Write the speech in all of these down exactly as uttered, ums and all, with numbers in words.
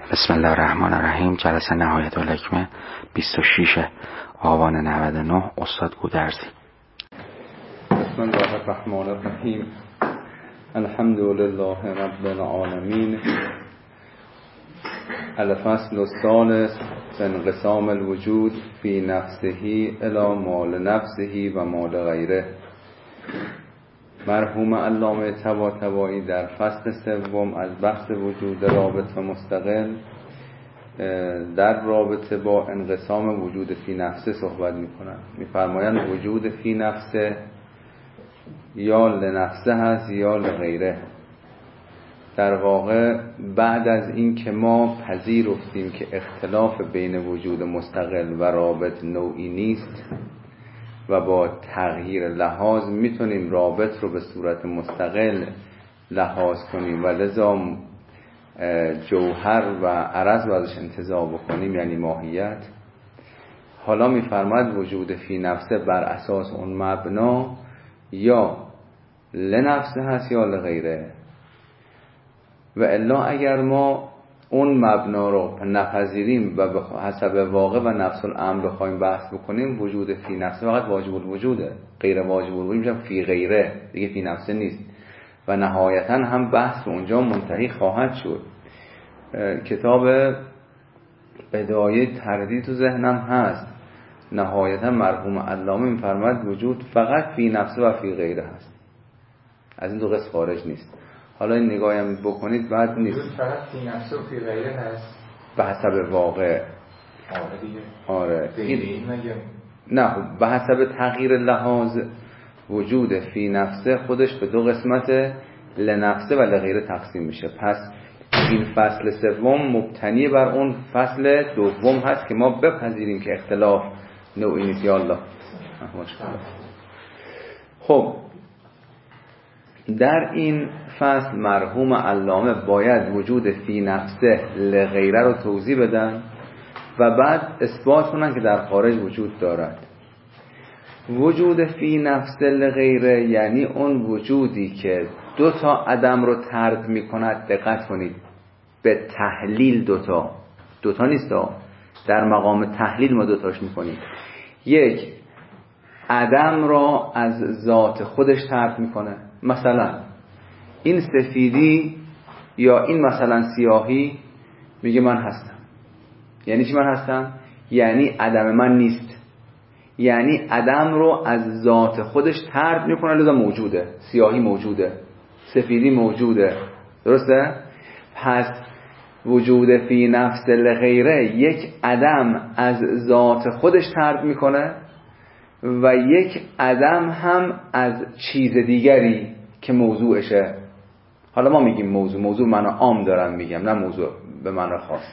بسم الله الرحمن الرحیم. جلسه نهایت الحکمه بیست و شش آبان نود و نه. استاد گودرزی. بسم الله الرحمن الرحیم. الحمد لله رب العالمین. الفصل الثالث انقسام الوجود فی نفسه الی مال نفسه و مال غیره. مرحوم علامه طباطبایی در فصل سوم از بحث وجود رابط و مستقل در رابطه با انقسام وجود فی نفسه صحبت میکنند. میفرمایند وجود فی نفسه یا لنفسه هست یا لغیره. در واقع بعد از این که ما پذیرفتیم که اختلاف بین وجود مستقل و رابط نوعی نیست و با تغییر لحاظ میتونیم رابط رو به صورت مستقل لحاظ کنیم و لذا جوهر و عرض رو ازش انتزاع بکنیم، یعنی ماهیت. حالا میفرماید وجود فی نفسه بر اساس اون مبنا یا لنفسه هست یا لغیره. و الا اگر ما اون مبنا رو نپذیریم و به حسب واقع و نفس الامر بخوایم بحث بکنیم، وجود فی نفسه فقط واجب الوجوده، غیر واجب الوجود میشه فی غیره، دیگه فی نفسه نیست و نهایتا هم بحث به اونجا منتهی خواهد شد. کتاب بدایه تردید تو ذهنم هست. نهایتا مرحوم علامه میفرماید وجود فقط فی نفسه و فی غیره هست، از این دو قسم خارج نیست. حالا این نگاهی هم بکنید بعد نیست، وجود فقط فی نفسه و فی غیره هست به حسب واقع. آره دیگه. آره این این مگه نه، به حسب تغییر لحاظ وجود فی نفسه خودش به دو قسمت لنفسه و لغیره تقسیم میشه. پس این فصل سوم مبتنی بر اون فصل دوم هست که ما بپذیریم که اختلاف نوعی نیست. یا الله. خب در این فصل مرحوم علامه باید وجود فی نفسه لغیره رو توضیح بدن و بعد اثبات کنن که در خارج وجود دارد. وجود فی نفسه لغیره یعنی اون وجودی که دو تا عدم رو طرد می کند. دقت کنید، به تحلیل دوتا دوتا نیست، در مقام تحلیل ما دوتاش می کنیم. یک عدم را از ذات خودش طرد می کنه. مثلا این سفیدی یا این مثلا سیاهی میگه من هستم. یعنی چی من هستم؟ یعنی عدم من نیست، یعنی عدم رو از ذات خودش طرد میکنه، لذا موجوده. سیاهی موجوده، سفیدی موجوده، درسته؟ پس وجود فی نفس لغیره یک عدم از ذات خودش طرد میکنه و یک عدم هم از چیز دیگری که موضوعشه. حالا ما میگیم موضوع، موضوع معنی عام دارم میگم، نه موضوع به معنی خاص.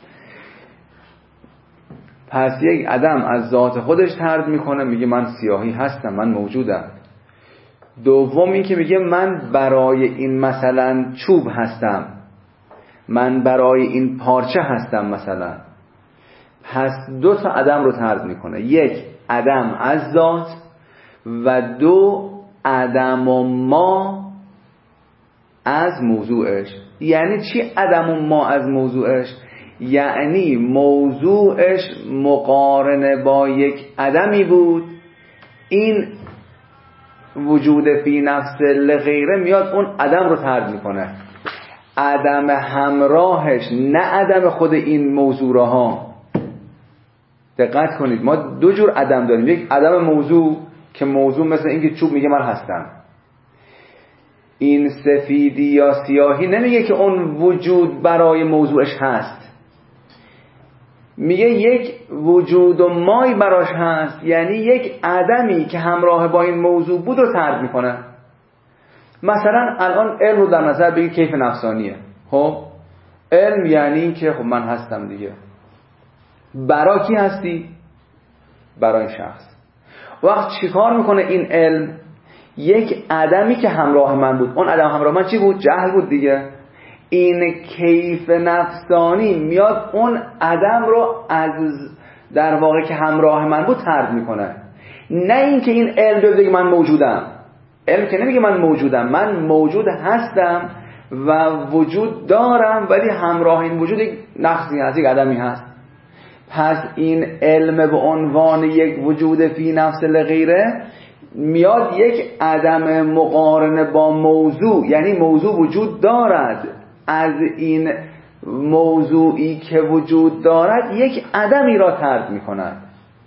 پس یک عدم از ذات خودش طرد میکنه، میگه من سیاهی هستم، من موجودم. دوم این که میگه من برای این مثلا چوب هستم، من برای این پارچه هستم مثلا. پس دو تا عدم رو طرد میکنه، یک عدم از ذات و دو عدم و ما از موضوعش. یعنی چی عدم و ما از موضوعش؟ یعنی موضوعش مقارنه با یک عدمی بود، این وجود فی نفس لغیره میاد اون عدم رو طرد میکنه. عدم همراهش نه عدم خود این موضوع ها. دقت کنید، ما دو جور عدم داریم. یک عدم موضوع که موضوع مثل این که چوب میگه من هستم. این سفیدی یا سیاهی نمیگه که اون وجود برای موضوعش هست، میگه یک وجود و مای براش هست، یعنی یک عدمی که همراه با این موضوع بود رو طرد میکنه. مثلا الان علم رو در نظر بگید، کیف نفسانیه. خب علم یعنی این که خب من هستم دیگه. برای کی هستی؟ برای این شخص. وقت چیکار میکنه این علم؟ یک عدمی که همراه من بود، اون عدم همراه من چی بود؟ جهل بود دیگه. این کیف نفسانی میاد اون عدم رو از در واقع که همراه من بود طرد میکنه. نه این که این علم بگه من موجودم. علم که نمیگه من موجودم، من موجود هستم و وجود دارم، ولی همراه این وجود یک نقصی هست، یک عدمی هست. پس این علم به عنوان یک وجود فی نفس لغیره میاد یک عدم مقارنه با موضوع، یعنی موضوع وجود دارد، از این موضوعی که وجود دارد یک عدمی را طرد می کند.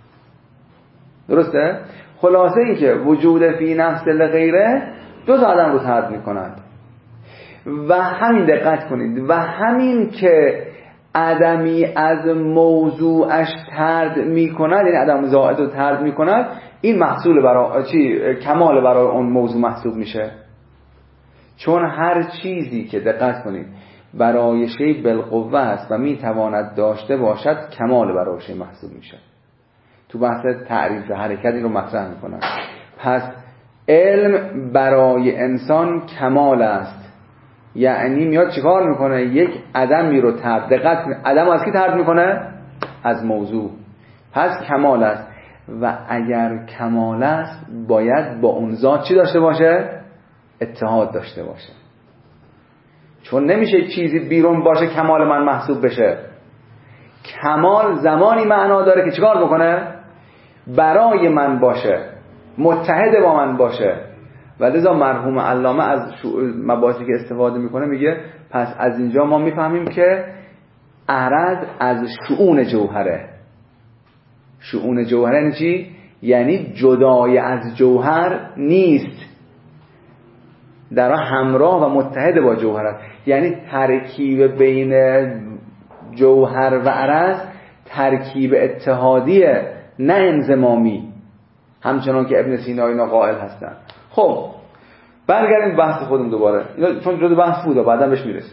درسته؟ خلاصه این که وجود فی نفس لغیره دو تا عدم رو طرد می کند و همین، دقت کنید، و همین که عدمی از موضوعش طرد می کند، یعنی عدم زائد رو طرد می کند، این محصول برای چی؟ کمال برای اون موضوع محسوب میشه. چون هر چیزی که، دقت کنید، برای شی بالقوه است و میتواند داشته باشد کمال برای شی محسوب میشه. تو بحث تعریف حرکت این رو مطرح میکنن. پس علم برای انسان کمال است، یعنی میاد چیکار میکنه؟ یک عدمی رو طرد، دقت کنید، عدم از کی طرد میکنه؟ از موضوع. پس کمال است و اگر کمال است باید با اون ذات چی داشته باشه؟ اتحاد داشته باشه. چون نمیشه چیزی بیرون باشه کمال من محسوب بشه. کمال زمانی معنا داره که چیکار بکنه؟ برای من باشه، متحد با من باشه. و لذا مرحوم علامه از مباحثی که استفاده میکنه میگه پس از اینجا ما میفهمیم که عرض از شؤون جوهره. شؤون جوهره یعنی چی؟ یعنی جدای از جوهر نیست، در همراه و متحد با جوهر است. یعنی ترکیب بین جوهر و عرض ترکیب اتحادیه، نه انضمامی، همچنان که ابن سینا اینا قائل هستن. خب برگردیم بحث خودمون دوباره، اینا چون جزء بحث بوده بعدا بهش میرسیم.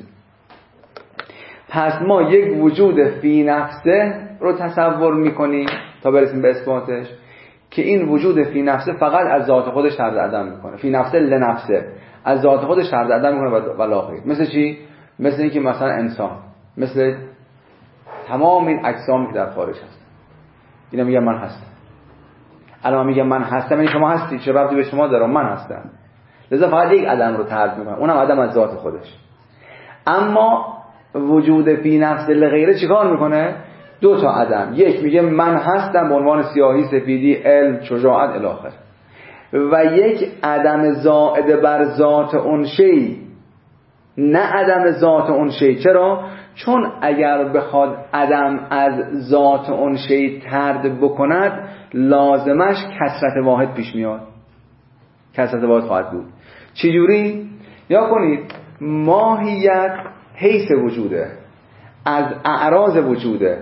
پس ما یک وجود فی نفسه رو تصور میکنیم تا برسیم به اثباتش، که این وجود فی نفسه فقط از ذات خودش طرد عدم میکنه. فی نفسه لنفسه، از ذات خودش طرد عدم میکنه و لا غیر. مثل چی؟ مثل اینکه مثلا انسان، مثل تمام این اجسامی که در خارج هست، اینا میگن من هستم. الان میگم من هستم، یعنی شما هستی، چه ربطی به شما داره؟ من هستم. لذا فقط یک عدم رو طرد میکنه، اونم عدم از ذات خودش. اما وجود فی نفس لغیره چیکار میکنه؟ دو تا عدم، یک میگه من هستم به عنوان سیاهی، سفیدی، علم، شجاعت الی آخر، و یک عدم زائد بر ذات اون شی، نه عدم ذات اون شی. چرا؟ چون اگر بخواد عدم از ذات اون شی طرد بکند لازمش کثرت واحد پیش میاد، کثرت واحد خواهد بود. چجوری؟ یا کنید ماهیت حیث وجوده، از اعراض وجوده،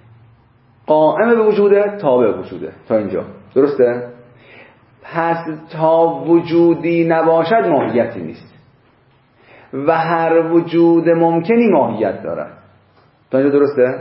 قائم به وجوده، تابع وجوده. تا اینجا درسته؟ پس تا وجودی نباشد ماهیتی نیست و هر وجود ممکنی ماهیت دارد. تا اینجا درسته؟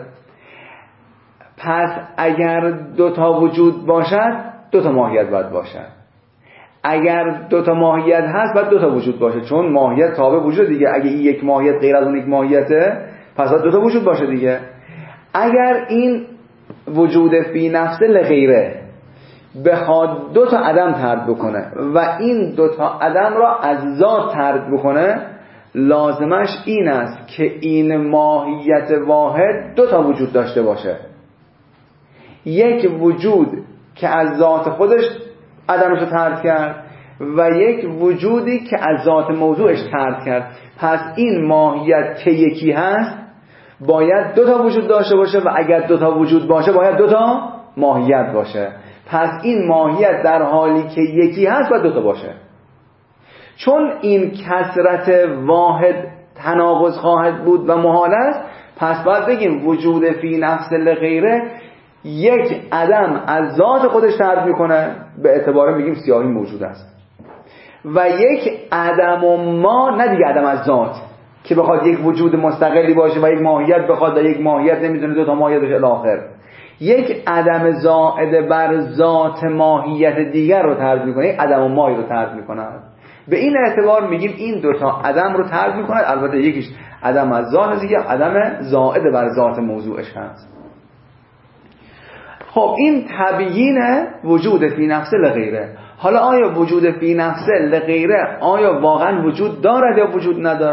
پس اگر دو تا وجود باشد دو تا ماهیت باید باشد. اگر دو تا ماهیت هست باید دو تا وجود باشه، چون ماهیت تابع وجود دیگه. اگه این یک ماهیت غیر از اون یک ماهیته پس باید دو تا وجود باشه دیگه. اگر این وجود فی نفسه لغیره بخواد دو تا عدم طرد بکنه و این دو تا عدم را از ذات طرد بکنه لازمش این است که این ماهیت واحد دو تا وجود داشته باشه. یک وجود که از ذات خودش عدمش رو طرد کرد و یک وجودی که از ذات موضوعش طرد کرد. پس این ماهیت که یکی هست باید دو تا وجود داشته باشه و اگر دو تا وجود باشه باید دو تا ماهیت باشه. پس این ماهیت در حالی که یکی هست باید دو تا باشه. چون این کثرت واحد تناقض خواهد بود و محال است، پس باید بگیم وجود فی نفس لغیره یک عدم از ذات خودش طرد میکنه، به اعتبار میگیم سیاهی موجود است، و یک عدم و ما، نه دیگه عدم از ذات که بخواد یک وجود مستقلی باشه و یک ماهیت بخواد و یک ماهیت نمیتونه دو تا ماهیت باشه الاخر. یک عدم زائد بر ذات ماهیت دیگر رو طرد میکنه، یک عدم و مایی رو طرد میکنه. به این اعتبار میگیم این دو تا عدم رو طرد میکنه. البته یکیش عدم از ذات، دیگه عدم زائد بر ذات موضوعش هست. خب این تبیین وجود فی نفسه لغیره. حالا آیا وجود فی نفسه لغیره آیا واقعا وجود دارد یا وجود ندارد؟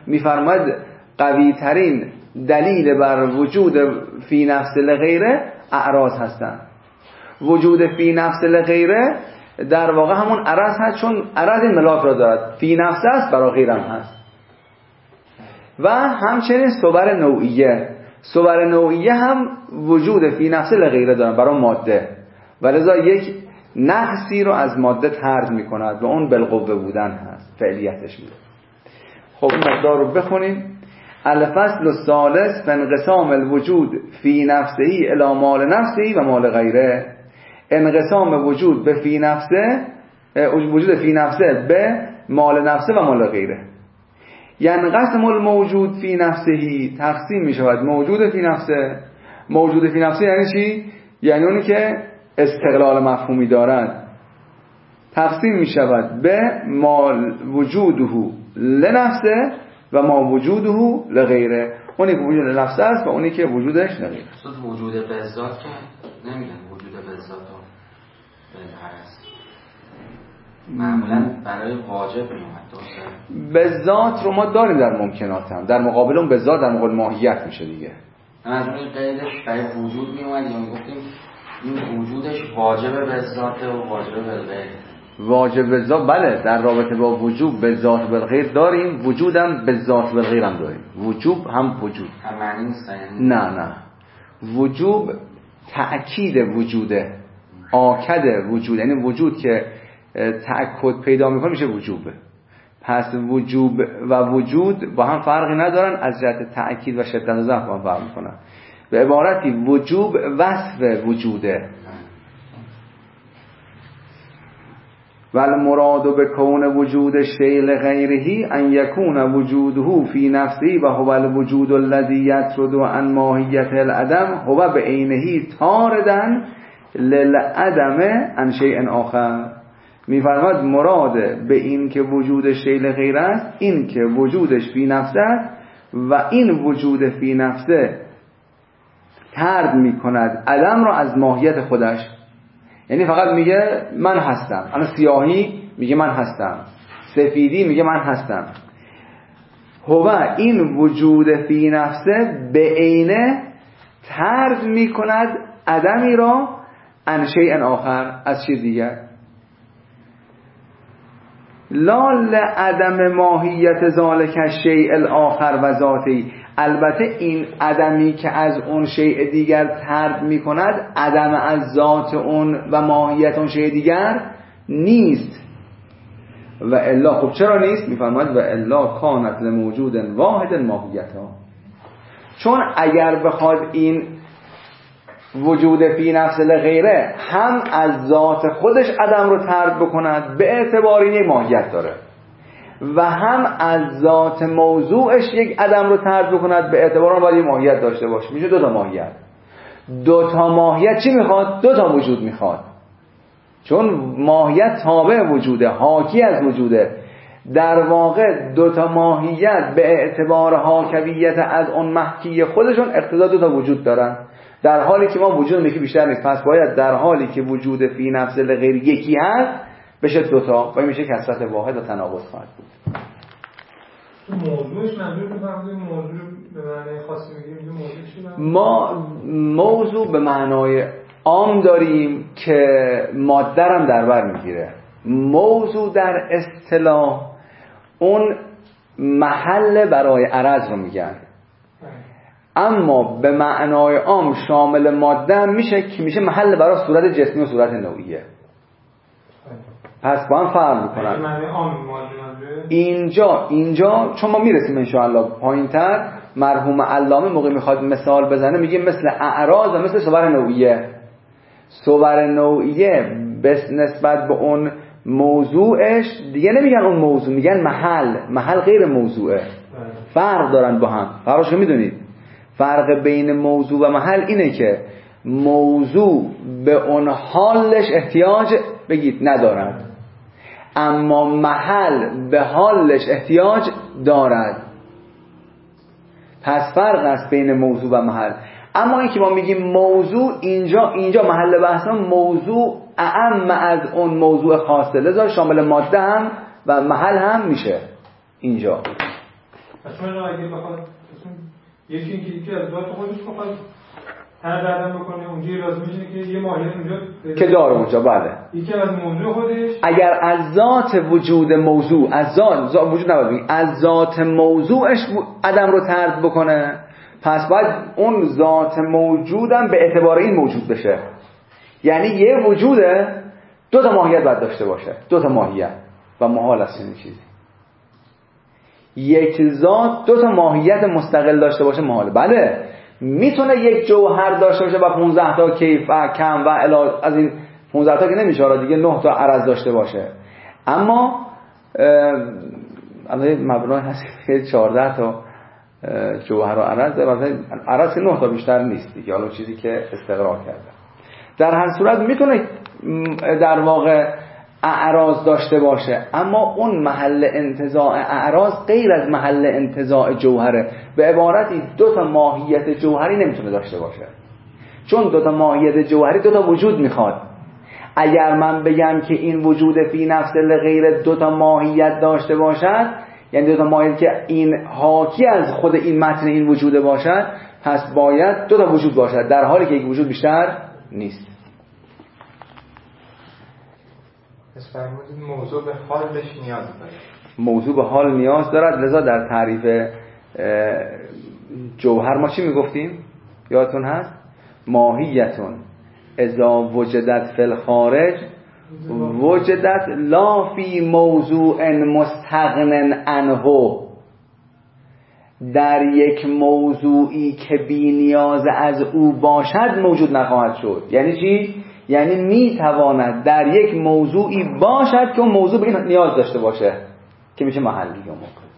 میفرماید قوی ترین دلیل بر وجود فی نفس لغیره اعراض هستن. وجود فی نفس لغیره در واقع همون عرض هست، چون عرض این ملاک را دارد، فی نفس است برای غیرم هست. و همچنین صور نوعیه، صور نوعیه هم وجود فی نفس لغیره دارن برای ماده، و لذا یک نقصی رو از ماده طرد می کند و اون بالقوه بودن هست، فعلیتش میده. خب این مقدار رو بخونیم. الفصل الثالث فانقسام الوجود فی نفسه الی مال نفسه و مال غیره. انقسام وجود به فی نفسه، وجود فی نفسه به مال نفسه و مال غیره. ینقسم الموجود فی نفسه، تقسیم می شود موجود فی نفسه. موجود فی نفسه یعنی چی؟ یعنی اونی که استقلال مفهومی دارد. تقسیم می شود به مال وجوده لنفسه و ما وجوده لغیره. اونی که وجود لنفسه است و اونی که وجودش لغیره. صد وجود به ذات که نمیگن وجود به ذات و به هست، معمولا برای واجب میومد. به ذات رو ما داریم در ممکنات هم، در مقابل اون به ذات در مقابل ماهیت میشه دیگه. از اون قیدش برای وجود میومد یا میگفتیم این وجودش واجب به ذات و واجب به غیر. واجب به ذات بله، در رابطه با وجوب به ذات و غیر داریم، وجودم به ذات و غیر هم داریم. وجوب هم وجود هم معنی نیست نه نه وجوب تأکید وجوده، آکد وجود، یعنی وجود که تأکد پیدا میکنه میشه وجوبه. پس وجوب و وجود با هم فرقی ندارن، از جهت تأکید و شدت و ضعف با هم فرق میکنن. به عبارتی وجوب وصف وجوده. والمراد بکون وجود الشیء لغیره ان یکون وجوده فی نفسه و هو الوجود الذی یطرد عن ماهیت العدم هو بعینه طاردا للعدم عن شیء آخر. می‌فرماید مراد به این که وجود شیء لغیره است این که وجودش فی نفسه است و این وجود فی نفسه طرد می‌کند عدم را از ماهیت خودش. یعنی فقط میگه من هستم. الان سیاهی میگه من هستم، سفیدی میگه من هستم. هو این وجود فی نفسه به عینه طرد میکند عدمی را عن شیء آخر، از چیز دیگر. لا لعدم ماهیت ذالک الشیء الاخر و ذاتی. البته این عدمی که از اون شیء دیگر طرد می کند عدم از ذات اون و ماهیت اون شیء دیگر نیست. و الا خب چرا نیست؟ می فرماید و الا کانت لموجود واحد ماهیتها. چون اگر بخواد این وجود فی نفس لغیره هم از ذات خودش عدم رو طرد بکند به اعتبار این ماهیت داره و هم از ذات موضوعش یک عدم رو طرد بکند به اعتبار اون باید ماهیت داشته باشه، میشه دو تا ماهیت. دو تا ماهیت چی میخواد؟ دو تا وجود میخواد، چون ماهیت تابع وجوده، حاکی از وجوده. در واقع دو تا ماهیت به اعتبار حاکویت از اون محکی خودشون اقتضا دو تا وجود دارن، در حالی که ما وجود یکی بیشتر نیست. پس باید در حالی که وجود فی نفس لغیر یکی هست بشه دوتا و این میشه کثرت واحد و تناقض خواهد بود. موضوعش منظور که فرمودید موضوع به معنای خاصی میگیم، موضوع چی؟ ما موضوع به معنای عام داریم که ماده هم در بر میگیره. موضوع در اصطلاح اون محل برای عرض رو میگن، اما به معنای عام شامل ماده هم میشه که میشه محل برای صورت جسمی و صورت نوعیه. پس با هم فرق میکنن. اینجا اینجا چون ما میرسیم انشاءالله پایینتر، مرحوم علامه موقع میخواد مثال بزنه میگه مثل اعراض و مثل صور نوعیه. صور نوعیه بس نسبت به اون موضوعش دیگه نمیگن اون موضوع، میگن محل. محل غیر موضوعه، فرق دارن با هم. فرقش رو میدونید؟ فرق بین موضوع و محل اینه که موضوع به اون حالش احتیاج بگید ندارد، اما محل به حالش احتیاج دارد. پس فرق است بین موضوع و محل. اما این که ما میگیم موضوع، اینجا اینجا محل بحث موضوع اعم از اون موضوع خاصه، لذا شامل ماده هم و محل هم میشه اینجا. اصلا اگه بخواد یکی اینکه یکی از ذات خودش بخواد هر دردم بکنه اونجا راز میشینه که یه ماهیت اونجا که داره اونجا. بله یکی از موضوع خودش اگر از ذات وجود موضوع از ذات, ذات وجود نباید بگیم از ذات موضوعش عدم رو طرد بکنه، پس باید اون ذات موجودم به اعتبار این موجود بشه. یعنی یه وجوده دو تا ماهیت باید داشته باشه، دو تا ماهیت و محال است این چیزی. یک ذات دو تا ماهیت مستقل داشته باشه محاله. بله میتونه یک جوهر داشته باشه و پانزده تا کیف و کم و الی از این پانزده تا که نمیشه، حالا دیگه نه تا عرض داشته باشه. اما الان مبنا هست که چهارده تا جوهر و عرض، مثلا عرض نه تا بیشتر نیست دیگه، حالا چیزی که استقرار کرده. در هر صورت میتونه در واقع اعراض داشته باشه، اما اون محل انتزاع اعراض غیر از محل انتزاع جوهره. به عبارتی دو تا ماهیت جوهری نمیتونه داشته باشه، چون دو تا ماهیت جوهری دو تا وجود میخواد. اگر من بگم که این وجود فی نفس غیر دو تا ماهیت داشته باشد، یعنی دو تا ماهیت که این حاکی از خود این متن این وجود باشد، پس باید دو تا وجود باشد، در حالی که یک وجود بیشتر نیست. پس فرمودید موضوع به حالش نیاز داره. موضوع به حال نیاز دارد، لذا در تعریف جوهر ما چی میگفتیم؟ یادتون هست؟ ماهیتون اذا وجدت فی الخارج وجدت لا فی موضوع مستغن عنه. در یک موضوعی که بی نیاز از او باشد موجود نخواهد شد. یعنی چی؟ یعنی میتواند در یک موضوعی باشد که اون موضوع به این نیاز داشته باشه که میشه محلی یا موقع.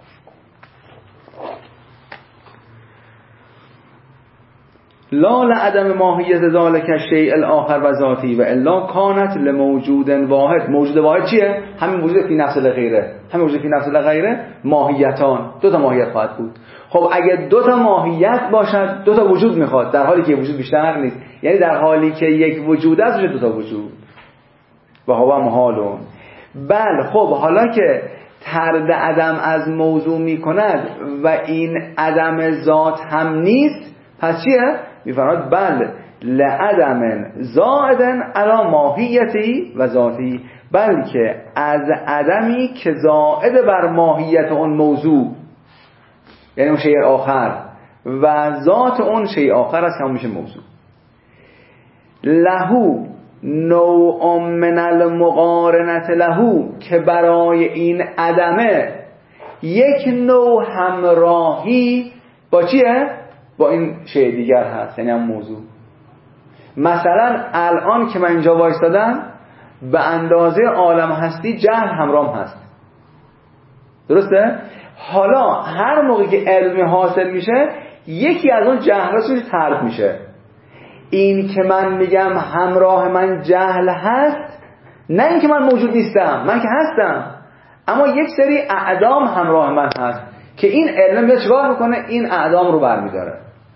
لا لعدم ماهیت ذالک الشیء الاخر و ذاتی و الا کانت لموجود واحد. موجود واحد چیه؟ همین موجود فی نفس الغیره. همین موجود فی نفس الغیره ماهیتان، دو تا ماهیت خواهد بود. خب اگه دو تا ماهیت باشد دو تا وجود میخواد، در حالی که وجود بیشتر نیست. یعنی در حالی که یک وجود است دو تا وجود. و هو محالون. بل خب حالا که طرد عدم از موضوع میکند و این عدم ذات هم نیست، پس چیه؟ میفرماید بل لعدم زائدن علی ماهیتی و ذاتی، بلکه از عدمی که زائد بر ماهیت اون موضوع، یعنی اون شیء آخر، و ذات اون شیء آخر است که هم میشه موضوع. لهو نوع من المقارنت لهو، که برای این عدمه یک نوع همراهی با چیه؟ با این شیء دیگر هست، یعنی هم موضوع. مثلا الان که من اینجا وایستادم به اندازه عالم هستی جهل همراهم هست، درسته؟ حالا هر موقعی که علم حاصل میشه یکی از اون جهلاتش طرد میشه. این که من میگم همراه من جهل هست، نه این که من موجود نیستم، من که هستم، اما یک سری اعدام همراه من هست که این علم میاد چیکار میکنه؟ این اعدام رو برمیداره.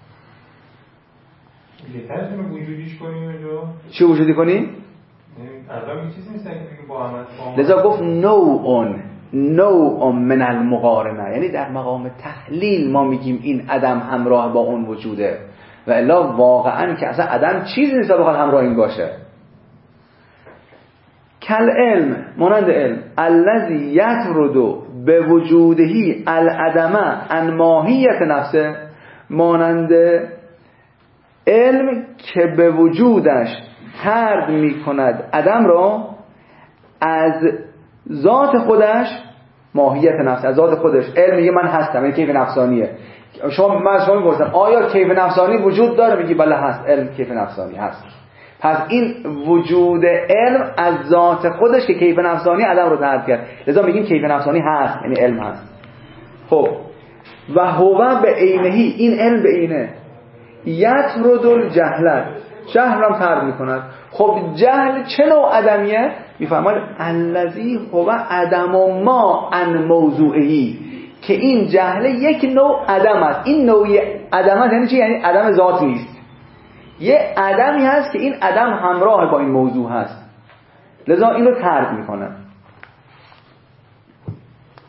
بهتره وجودیش کنیم اینجا. چی وجودی کنیم؟ اعدام چیزی نیستن که با هم. لذا گفت نوع نوع من المقارنه، یعنی در مقام تحلیل ما میگیم این عدم همراه با اون وجوده، و الا واقعا که اصلا عدم چیزی نیست بخواد همراه این باشه. کل علم، مانند علم، الذی یطرد به وجودهی العدم عن ماهیت نفسه، مانند علم که به وجودش طرد میکند عدم را از ذات خودش، ماهیت نفس، از ذات خودش. علم میگه من هستم، این کیف نفسانیه. شما من از شما میپرسم آیا کیف نفسانی وجود داره؟ میگی بله هست، علم کیف نفسانی هست. پس این وجود علم از ذات خودش که کیف نفسانی عدم رو طرد کرد، لذا میگیم کیف نفسانی هست، یعنی علم هست. خب و هو به عینهی، این علم به عینه، یطرد الجهل، جهل هم طرد میکند. خب جهل چه نوع عدمیه؟ میفهمد الذی هو عدم ما عن موضوعهی، که این جهل یک نوع عدم است. این نوع عدم است یعنی چی؟ یعنی عدم ذات نیست، یه عدمی هست که این عدم همراه با این موضوع هست، لذا این رو طرد میکنه.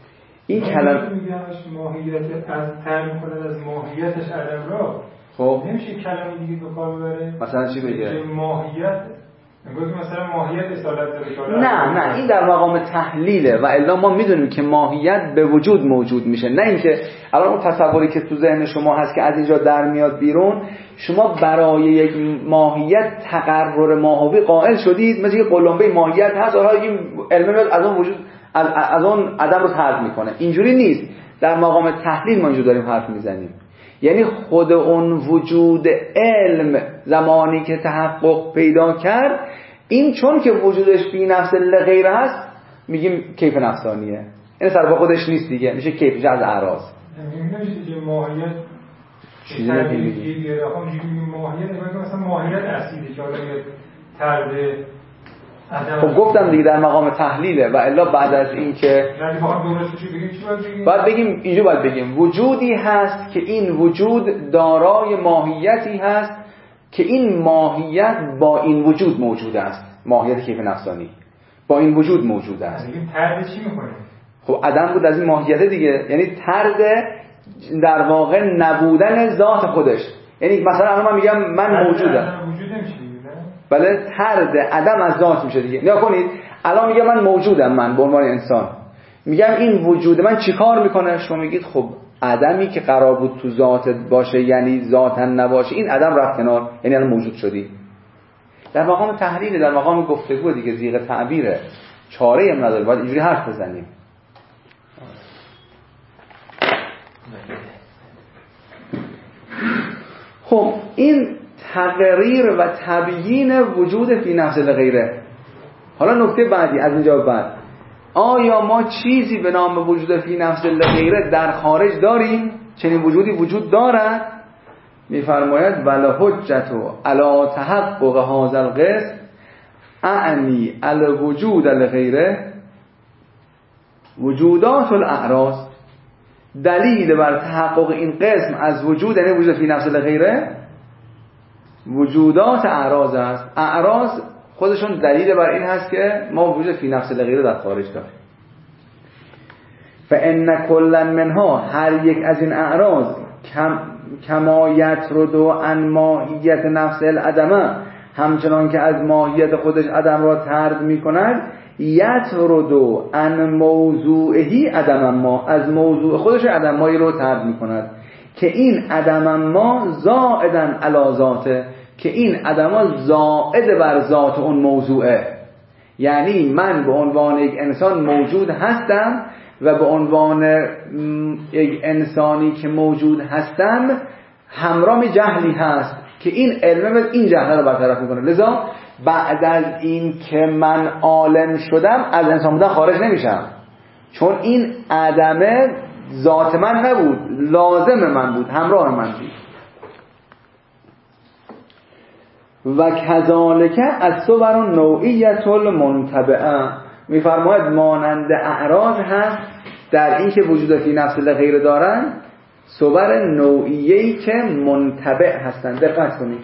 این کلمه میگمش ماهیت از تر میکنه از ماهیتش عدم را. خب نمیشه کلمه دیگه به کار ببره. مثلا چی بگه؟ ماهیت میگه مثلا ماهیت اصالت داره. نه نه این در مقام تحلیله و الا ما میدونیم که ماهیت به وجود موجود میشه، نه اینکه الان اون تصوری که تو ذهن شما هست که از اینجا در میاد بیرون، شما برای یک ماهیت تقرر ماهوی قائل شدید، مثل یه قلمبه ماهیت هست حالا این علم میاد از اون وجود از, از اون عدم رو طرد میکنه. اینجوری نیست. در مقام تحلیل ما اینجوری داریم حرف میزنیم، یعنی خود اون وجود علم زمانی که تحقق پیدا کرد، این چون که وجودش بی نفس لغیره هست میگیم کیف نفسانیه، این سر با خودش نیست دیگه، میشه کیفش از اعراض. نمیشه که ماهیت چیزی نمیگیم دیگه آخه ماهیت نمیگه مثلا ماهیت اصیلی که حالا یه طرد. خب گفتم دیگه در مقام تحلیله و الا بعد از این که باید بگیم اینجا باید بگیم وجودی هست که این وجود دارای ماهیتی هست که این ماهیت با این وجود موجود است، ماهیت کیف نفسانی با این وجود موجود است. دیگه طرد چی میکنه؟ خب عدم بود از این ماهیت دیگه، یعنی طرد در واقع نبودن ذات خودش. یعنی مثلا الان من میگم من موجودم، وجود نمیشه دیگه. بله طرد عدم از ذات میشه دیگه. نگاه کنید الان میگم من موجودم، من به عنوان انسان میگم این وجود من چیکار میکنه؟ شما میگید خب عدمی که قرار بود تو ذاتت باشه یعنی ذاتاً نباشه، این عدم رفت کنار، یعنی الان موجود شدی. در مقام تحلیل، در مقام گفتگو دیگه، زیغ تعبیره، چاره هم نداره، باید اینجوری حرف بزنیم. خب این تقریر و تبیین وجود فی نفس الغیره. حالا نکته بعدی از اینجا بعد، آیا ما چیزی به نام وجود فی نفس الغیره در خارج داریم؟ چنین وجودی وجود دارد؟ میفرماید ولا حجت علی تحقق هذا القسم اعنی الوجود الغیره وجودات الاعراض. دلیل بر تحقق این قسم از وجود یعنی وجود فی نفس الغیره وجودات اعراض است. اعراض خودشون دلیل بر این هست که ما وجود فی نفس الغیره در خارج داریم. فان کلا منها، هر یک از این اعراض کم کما یطرد عن ماهیت نفس العدم، همچنان که از ماهیت خودش عدم را طرد می‌کند، یطرد عن موضوعه عدم ما، از موضوع خودش عدم مایی رو طرد می‌کند که این عدم ما زائدا علی ذاته، که این عدم زائد بر ذات اون موضوعه. یعنی من به عنوان یک انسان موجود هستم و به عنوان یک انسانی که موجود هستم همراه جهلی هست که این علم این جهل رو برطرف میکنه. لذا بعد از این که من عالم شدم از انسان بودن خارج نمیشم، چون این عدم ذات من نبود، لازم من بود، همراه من بود. و کذالک الصور نوعیت المنتبعه، میفرماید مانند اعراض هست در این که وجود فی نفس الغیره دارن صور نوعیه‌ای که منتبع هستند. دقت کنید،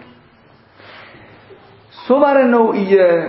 صور نوعیه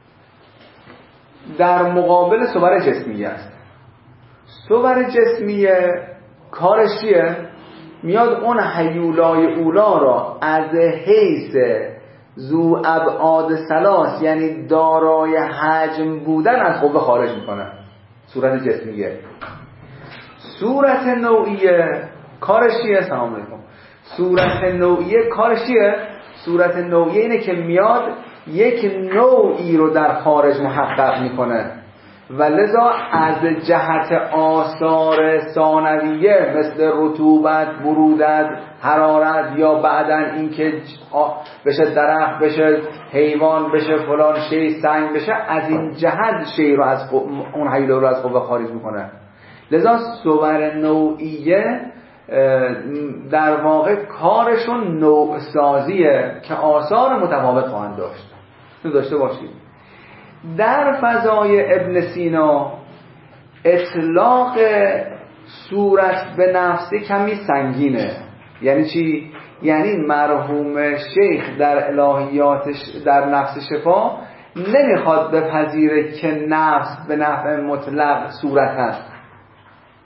در مقابل صور جسمیه است. صور جسمیه کارش چیه؟ میاد اون هیولای اولا را از حیث ذو ابعاد ثلاث، یعنی دارای حجم بودن، از قوه خارج میکنه. صورت جسمیه. صورت نوعیه کارش چیه؟ سلام علیکم. صورت نوعیه کارش چیه؟ صورت نوعیه اینه که میاد یک نوعی رو در خارج محقق میکنه و لذا از جهت آثار ثانویه مثل رطوبت، برودت، حرارت یا بعدن اینکه بشه درخت، بشه حیوان، بشه فلان شی، سنگ بشه، از این جهت شی رو از اون حیولا رو از قوه خارج میکنه. لذا صور نوعیه در واقع کارشون نوع سازیه که آثار متفاوت خواهند داشت. تو داشته باشید. در فضای ابن سینا اطلاق صورت به نفس کمی سنگینه. یعنی چی؟ یعنی مرحوم شیخ در الهیاتش در نفس شفا نمیخواد بپذیره که نفس به نفع مطلق صورت هست.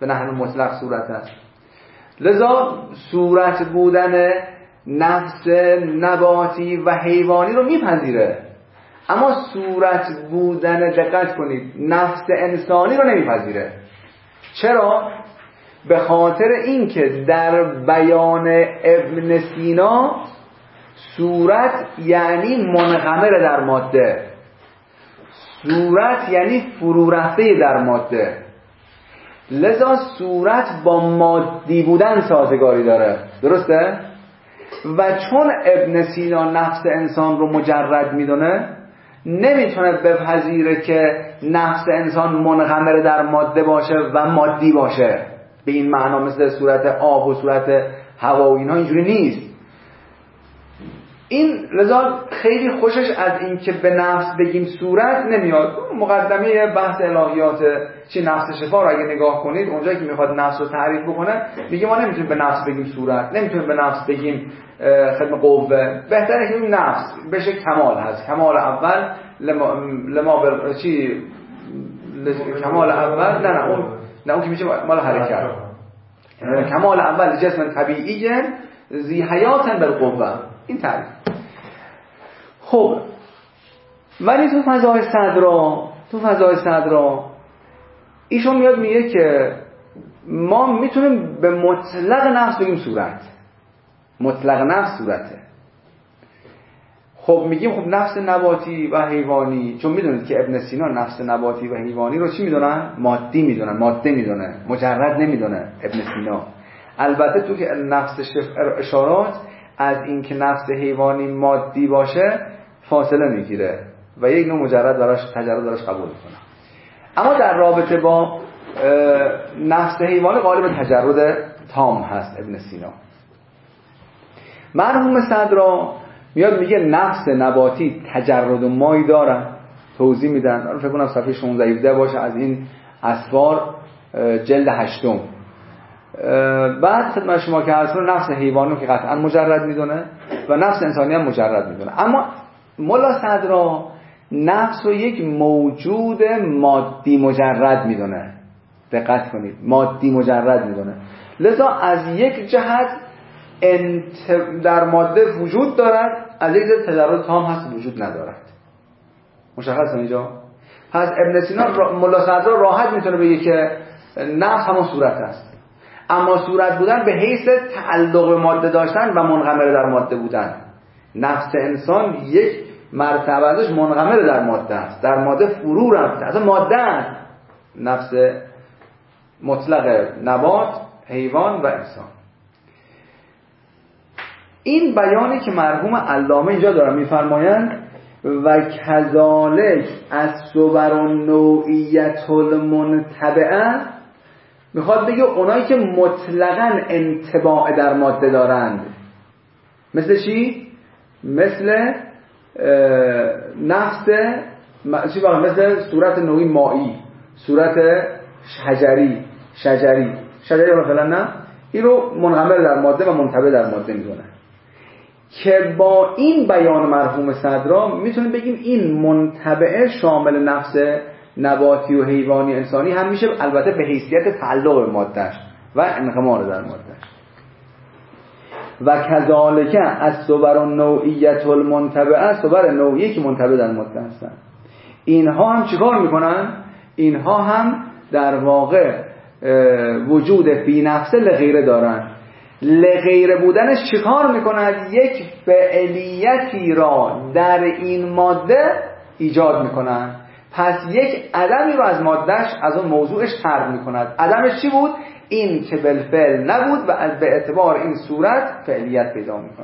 به نحو مطلق صورت است. لذا صورت بودن نفس نباتی و حیوانی رو میپذیره، اما صورت بودن، دقت کنید، نفس انسانی رو نمیپذیره. چرا؟ به خاطر اینکه در بیان ابن سینا صورت یعنی منغمر در ماده، صورت یعنی فرو رفته در ماده، لذا صورت با مادی بودن سازگاری داره. درسته؟ و چون ابن سینا نفس انسان رو مجرد میدونه، نمیتونه بپذیره که نفس انسان منغمر در ماده باشه و مادی باشه به این معنا، مثل صورت آب و صورت هوا و اینها اینجوری نیست. این لذا خیلی خوشش از این که به نفس بگیم صورت نمیاد. مقدمه بحث الهیات چی نفس شفا رو اگه نگاه کنید، اونجایی که میخواد نفس رو تعریف بکنه میگه ما نمیتونیم به نفس بگیم صورت، نمیتونیم به نفس بگیم ختم قوه، بهتره که بگیم نفس بشه کمال هست. کمال اول لما, لما بر... چی ل... کمال اول نه نه اون نه اون که میشه مال حرکت. کمال اول جسم طبیعی ذی حیات بالقوه، این تعریف. خب ولی تو فضای صدرا تو فضای صدرا ایشون میاد میگه که ما میتونیم به مطلق نفس بگیم صورت، مطلق نفس صورته. خب میگیم خب نفس نباتی و حیوانی، چون میدونید که ابن سینا نفس نباتی و حیوانی رو چی میدونن؟ مادی میدونن، ماده میدونن، مجرد نمیدونن ابن سینا. البته تو که نفس اشارات از این که نفس حیوانی مادی باشه فاصله میگیره و یک نوع مجرد براش تجرد براش قبول میکنه. اما در رابطه با نفس حیوانی غالب تجرد تام هست ابن سینا. مرحوم صدرا میاد میگه نفس نباتی تجرد مایی دارن، توضیح میدن. من فکر کنم صفحه شانزده هفده باشه از این اسفار جلد هشتم. بعد خدمت شما که هست نفس حیوانی که قطعا مجرد میدونه و نفس انسانی هم مجرد میدونه، اما ملا صدرا نفس رو یک موجود مادی مجرد میدونه. دقت کنید، مادی مجرد میدونه. لذا از یک جهت انت در ماده وجود دارد، از یک جهت تجرد تام هست وجود ندارد. مشخصه اینجا؟ پس ابن سینا ملا صدرا راحت میتونه بگه که نفس همون صورت است، اما صورت بودن به حیث تعلق به ماده داشتن و منغمر در ماده بودن. نفس انسان یک مرتبه ازش منغمر در ماده است، در ماده فرو رفته، اصلا ماده است. نفس مطلق نبات، حیوان و انسان. این بیانی که مرحوم علامه اینجا دارن میفرمایند و کذالک الصور النوعیة المنتبعه، میخواد بگه اونایی که مطلقاً انطباع در ماده دارند. مثل چی؟ مثل نفس چی باقی؟ مثل صورت نوعی مایی، صورت شجری شجری شجری مثلا نه، این رو منغمر در ماده و منطبع در ماده میدونه. که با این بیان مرحوم صدرا میتونیم بگیم این منطبع شامل نفس نباتی و حیوانی انسانی هم میشه، البته به حیثیت تعلق به مادهش و انغمار در مادهش. و کذالک الصور النوعیة المنتبعه، صور نوعی که منطبع در ماده هستن. اینها هم چیکار میکنن؟ اینها هم در واقع وجود فی نفسه لغیره دارن. لغیره بودنش چیکار میکنن؟ یک فعلیتی را در این ماده ایجاد میکنن. پس یک عدمی رو از مادهش، از اون موضوعش طرد میکند. عدمش چی بود؟ این که بالفعل نبود و از به اعتبار این صورت فعلیت پیدا میکنه.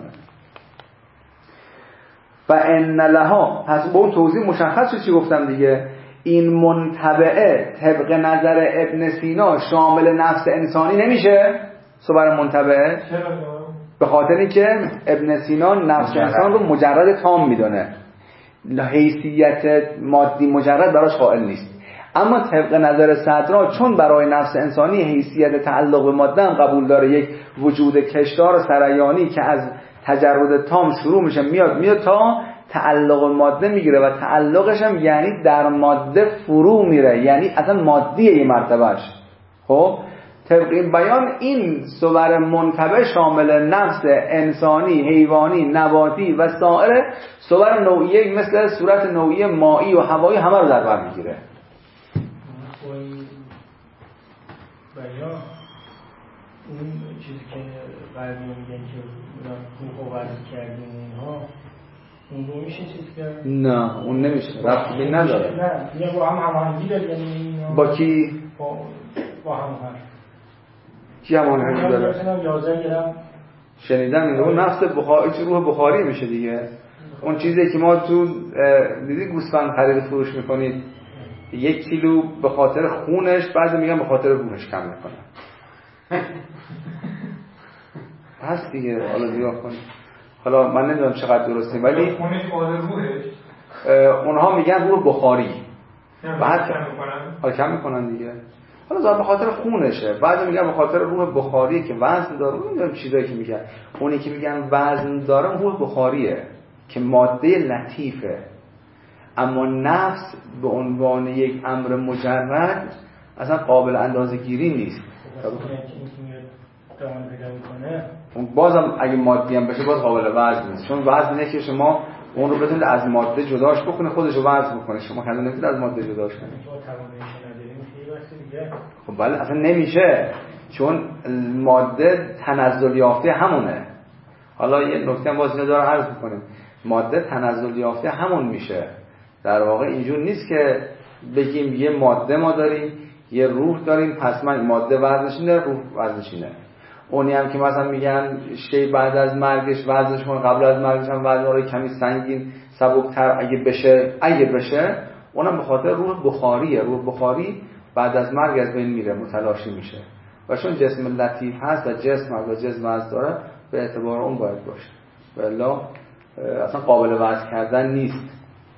و ان لها، پس با اون توضیح مشخص شد چی گفتم دیگه. این منطبعه طبق نظر ابن سینا شامل نفس انسانی نمیشه. صور منطبعه به خاطر اینکه ابن سینا نفس انسان رو مجرد تام میدونه، حیثیت مادی مجرد براش قائل نیست. اما طبق نظر صدرا چون برای نفس انسانی حیثیت تعلق به ماده هم قبول داره، یک وجود کشدار سریانی که از تجرد تام شروع میشه میاد میاد تا تعلق به ماده میگیره و تعلقش هم یعنی در ماده فرو میره، یعنی اصلا مادیه یه مرتبهش. خب طبق این بیان این صور منتبه شامل نفس انسانی، حیوانی، نباتی و سایر صور نوعیه مثل صورت نوعی مایی و هوایی همه رو در بر میگیره. بیان اون چیزی که غربی میگن که روح و وضع کردیم اینها، اون رو میشه چیز کرد؟ نه اون نمیشه، ربطی به نداره. نه یه با هم هماهنگی داره. یعنی با کی؟ با با هم هم کی هماهنگی داره؟ مثلا یازده گرم شنیدم این اون نفس بخاری، چه روح بخاری میشه دیگه. اون چیزی که ما تو دیدی گوسفند خرید فروش میکنید یک کیلو به خاطر خونش، بعضی میگن به خاطر روحش کم میکنن. هست دیگه. حالا نگاه کنید، حالا من نمیدونم چقدر درسته ولی خونش مال روحش اونها میگن روح بخاری. بعد کم میکنن. حالا کم میکنن دیگه. حالا ظاهر به خاطر خونشه، بعضی میگن به خاطر روح بخاری که وزن داره. نمیدونم چیزایی که میگن. اونی که میگن وزن داره روح بخاریه که ماده لطیفه، اما نفس به عنوان یک امر مجرد اصلا قابل اندازه‌گیری نیست. اون بازم اگه مادی هم بشه باز قابل وزن نیست، چون وزن اینه که شما اون رو بتونید از ماده جداش بکنه، خودش رو وزن بکنه. شما کلا نمیتونید از ماده جداش کنید. خب بله اصلا نمیشه، چون ماده تنزل یافته همونه. حالا یه نکته باز اینو داره عرض می‌کنیم، ماده تنزل یافته همون میشه. در واقع اینجور نیست که بگیم یه ماده ما داریم، یه روح داریم، پس من ماده وزنش اینه، روح وزنش اینه. اونی هم که مثلا میگن شی بعد از مرگش وزنش کنه، قبل از مرگش هم وزن رو کمی سنگین سبکتر اگه بشه اگه بشه اونم به خاطر روح بخاریه. روح بخاری بعد از مرگ از بین میره، متلاشی میشه. و چون جسم لطیف هست و جسم از جسم وزن داره، به اعتبار اون باید باشه، والا اصلا قابل وزن کردن نیست.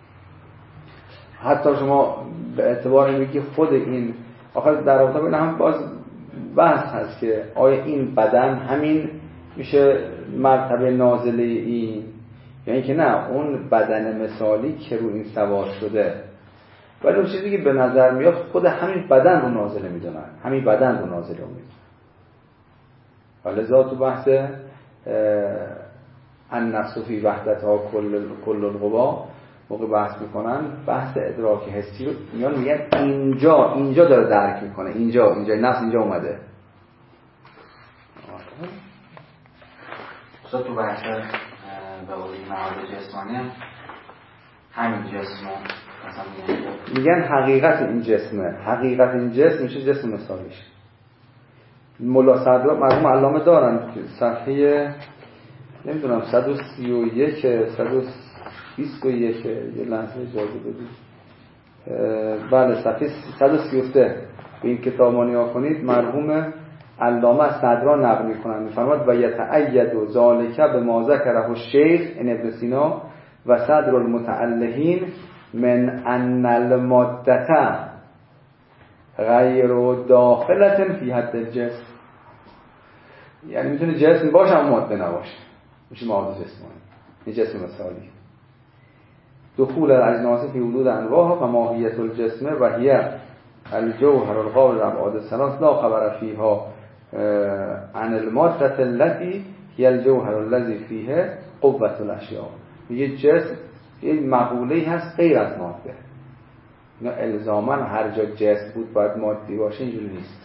حتی شما به اعتبار میگی خود این آخر در رابطه بین هم باز بحث هست که آیا این بدن همین میشه مرتبه نازله این، یعنی که نه اون بدن مثالی که رو این سوار شده. ولی اون چیزی که به نظر میاد خود همین بدن رو نازله میدونن، همین بدن رو نازله میدونن. ولی ذات و بحث النفس فی وحدتها کل کل القوا موقع بحث میکنن، بحث ادراک حسی رو میان میگن اینجا اینجا داره درک میکنه، اینجا اینجا نفس اینجا اومده. اصلا تو بحث به قولی مواد جسمانی هم همین جسمو مثلا میگن حقیقت این جسمه، حقیقت این جسم میشه جسم مثالیش. ملا صدرا مرحوم علامه دارن صفحه نمیدونم صد و سی و یک صد و بیست و یک یه لحظه اجازه بدید. بله صفحه صد و سی و سه به این کتاب نگاه کنید. مرحوم علامه از صدرا نقل می‌کنند، می‌فرماد و یتأید و ذالک به ما ذکره الشیخ ابن سینا و صدر المتعلهین من ان المادة غیر داخلة فی حد الجسم. یعنی میتونه جسم باشه اما ماده نباشه، میشه مواد جسمانی، این جسم مثالی. دخول الاجناس فی حدود انواعها و ماهیت الجسم و هی الجوهر القابل لابعاد الثلاث لا خبر فیها عن المادة التي هي الجوهر الذي فيه قوة الاشیاء. یه جسم یه مقوله‌ای هست غیر از ماده، نه الزاما هر جا جسم بود باید مادی باشه، اینجوری نیست.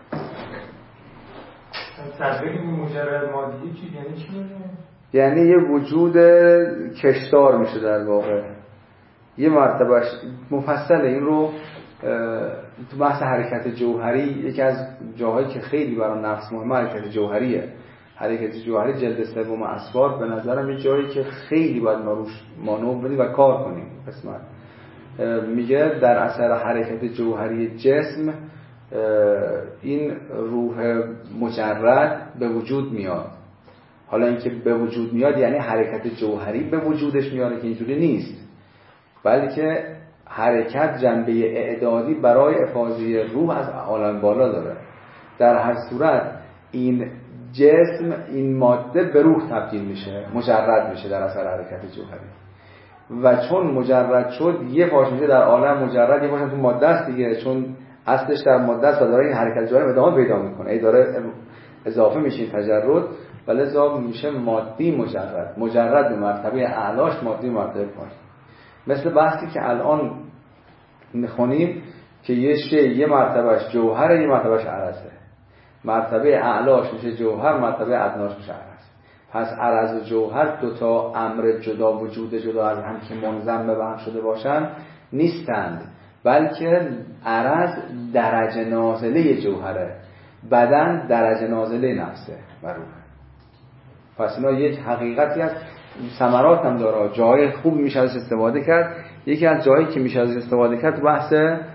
تعبیر مجرد مادی چی یعنی چی میشه؟ یعنی یه وجود کشدار میشه در واقع. یه مرتبهش مفصل این رو تو بحث حرکت جوهری، یکی از جاهایی که خیلی برای نفس مهمه حرکت جوهریه. حرکت جوهری جلد سوم اسوار به نظرم یه جایی که خیلی باید ما روش مانور بدیم و کار کنیم. قسمت میگه در اثر حرکت جوهری جسم این روح مجرد به وجود میاد. حالا اینکه به وجود میاد یعنی حرکت جوهری به وجودش میاره که اینجوری نیست، بلکه حرکت جنبه اعدادی برای افاضه روح از عالم بالا داره. در هر صورت این جسم، این ماده به روح تبدیل میشه، مجرد میشه در اثر حرکت جوهری. و چون مجرد شد یه پاش میشه در عالم مجرد، یه پاش تو ماده است دیگه، چون اصلش در ماده است و داره این حرکت جاری ادامه پیدا میکنه، ای داره اضافه میشه تجرد و لذا میشه مادی مجرد، مجرد به مرتبه اعلاش، مادی مرتبه پایین. مثل بحثی که الان میخونیم که یه شی یه مرتبهش جوهره، یه مرتبهش عرضه. مرتبه اعلاش میشه جوهر، مرتبه ادناش میشه عرض. پس عرض و جوهر دوتا امر جدا، وجود جدا از هم که منضم به هم شده باشن نیستند، بلکه عرض درجه نازله جوهره، بدن درجه نازله نفسه و روحه. پس اینا یک حقیقتی است. ثمرات هم داره، جای خوب میشه ازش استفاده کرد. یکی از جایی که میشه ازش استفاده کرد بحث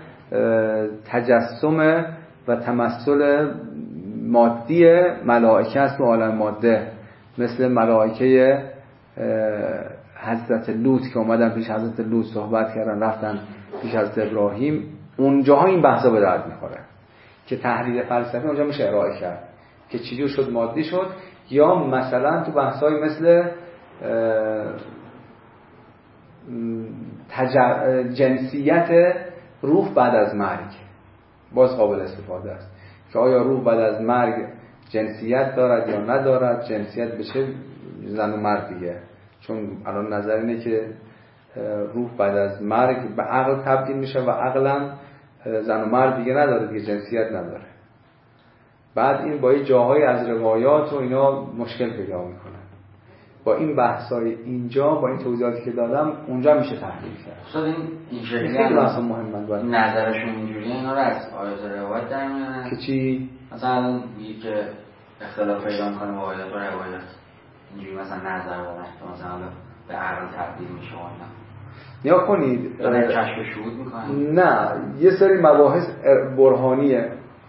تجسم و تمثل مادی ملائکه است تو عالم ماده، مثل ملائکه حضرت لوط که اومدن پیش حضرت لوط صحبت کردن، رفتن پیش حضرت ابراهیم. اونجاها این بحثا به درد میخوره که تحلیل فلسفی اونجا میشه ارائه کرد که چجور شد مادی شد. یا مثلا تو بحثای مثل تجر... جنسیت روح بعد از مرگ باز قابل استفاده است که آیا روح بعد از مرگ جنسیت دارد یا ندارد، جنسیت به چه زن و مرد دیگه. چون الان نظر اینه که روح بعد از مرگ به عقل تبدیل میشه و عقلم زن و مرد دیگه نداره دیگه، جنسیت نداره. بعد این با این جاهای از روایات و اینا مشکل پیدا میکنه. با این بحثای اینجا، با این توضیحاتی که دادم اونجا میشه تحلیل کرد. استاد این اینجوری خیلی بحث مهمه. باید نظرشون اینجوریه، اینا رو از آیات روایت در میارن که چی؟ مثلا میگه که اختلاف پیدا میکنه با آیات و روایت، اینجوری مثلا نظر دادن که مثلا به عقل تبدیل میشه و اینا. نیا کنید دارن کشف شهود میکنن. نه، یه سری مباحث برهانیه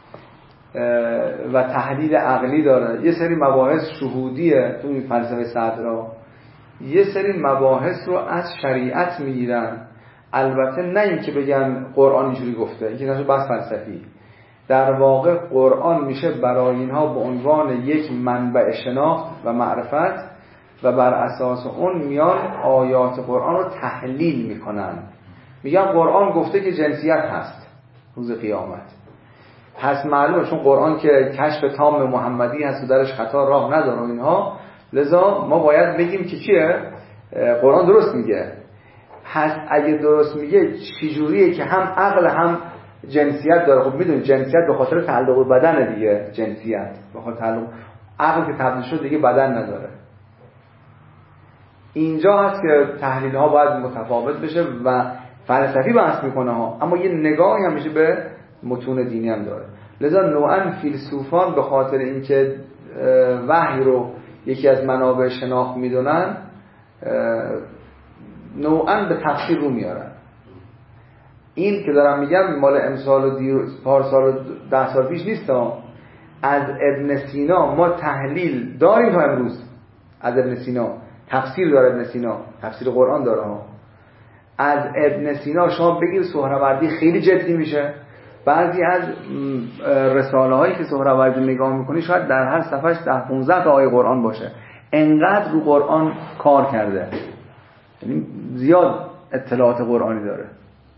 و تحلیل عقلی داره، یه سری مباحث شهودیه تو این فلسفه صدرا، یه سری مباحث رو از شریعت میگیرن. البته نه این که بگن قرآن اینجوری گفته، این که نشه بحث فلسفی. در واقع قرآن میشه برای اینها به عنوان یک منبع شناخت و معرفت و بر اساس اون میان آیات قرآن رو تحلیل میکنن. میگن قرآن گفته که جنسیت هست روز قیامت، پس معلومه چون قرآن که کشف تام محمدی هست و درش خطا راه نداره و اینها، لذا ما باید بگیم که چیه؟ قرآن درست میگه. پس اگه درست میگه چجوریه که هم عقل هم جنسیت داره؟ خب میدونید جنسیت به خاطر تعلق بدن دیگه، جنسیت به خاطر تعلق عقل که تبدیل شد دیگه بدن نداره. اینجا هست که تحلیل ها باید متفاوت بشه و فلسفی بحث میکنه ها، اما یه نگاهی هم میشه به متون دینی هم داره. لذا نوعاً فیلسوفان به خاطر اینکه وحی رو یکی از منابع شناخت میدونن، نوعاً به تفسیر رو میارن. این که دارم میگم مال امسال و دیر پار سال و ده سال پیش نیست ها. از ابن سینا ما تحلیل داریم تا امروز. از ابن سینا تفسیر داره، ابن سینا تفسیر قرآن داره ها. از ابن سینا شما بگیر سهروردی خیلی جدی میشه. بعضی از رساله هایی که سهروردی نگاه میکنی شاید در هر صفحش ده پانزده تا آیه قرآن باشه. انقدر رو قرآن کار کرده، یعنی زیاد اطلاعات قرآنی داره.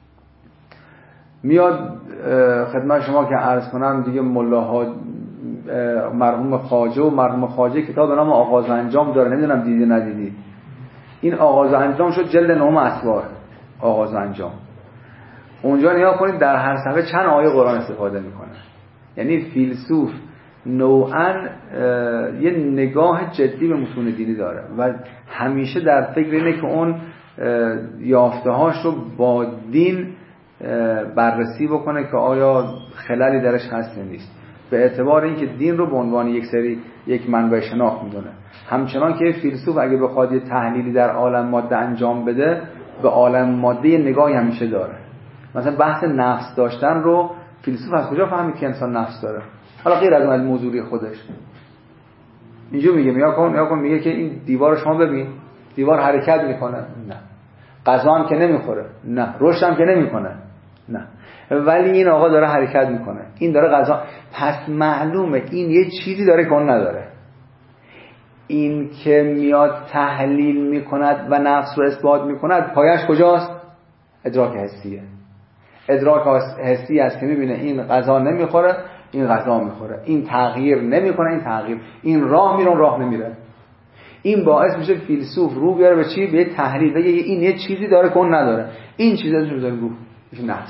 میاد خدمت شما که عرض کنم دیگه ملاها مرحوم خواجه و مرحوم خواجه کتاب به نام آغاز و انجام داره، نمیدونم دیدی ندیدی. این آغاز و انجام شد جلد نهم اسوار. آغاز و انجام اونجا نگاه کنید در هر صفحه چند آیه قرآن استفاده میکنه. یعنی فیلسوف نوعاً یه نگاه جدی به متون دینی داره و همیشه در فکر اینه که اون یافته‌هاش رو با دین بررسی بکنه که آیا خللی درش هست یا نیست، به اعتبار اینکه دین رو به عنوان یک سری یک منبع شناخت میدونه. همچنان که فیلسوف اگه بخواد یه تحلیلی در عالم ماده انجام بده، به عالم ماده نگاهی همیشه داره. مثلا بحث نفس داشتن رو فیلسوف از کجا فهمید که انسان نفس داره؟ حالا غیر از اون موضوعی خودش اینجا میگه نیا کن نیا کن میگه که این دیوار شما ببین، دیوار حرکت میکنه؟ نه. غذا هم که نمیخوره؟ نه. رشد هم که نمیکنه؟ نه. ولی این آقا داره حرکت میکنه، این داره غذا. پس معلومه این یه چیزی داره که اون نداره. این که میاد تحلیل میکند و نفس رو اثبات میکند، پایش کجاست؟ ادراک حسیه. ادراک حسی است که میبینه این غذا نمیخوره این غذا میخوره، این تغییر نمیکنه این تغییر، این راه میره اون راه نمیره. این باعث میشه فیلسوف رو بیاره به چی؟ به تحلیل، بگه این یه چیزی داره که اون نداره، این چیزا رو بذاریم رو میشه نفس.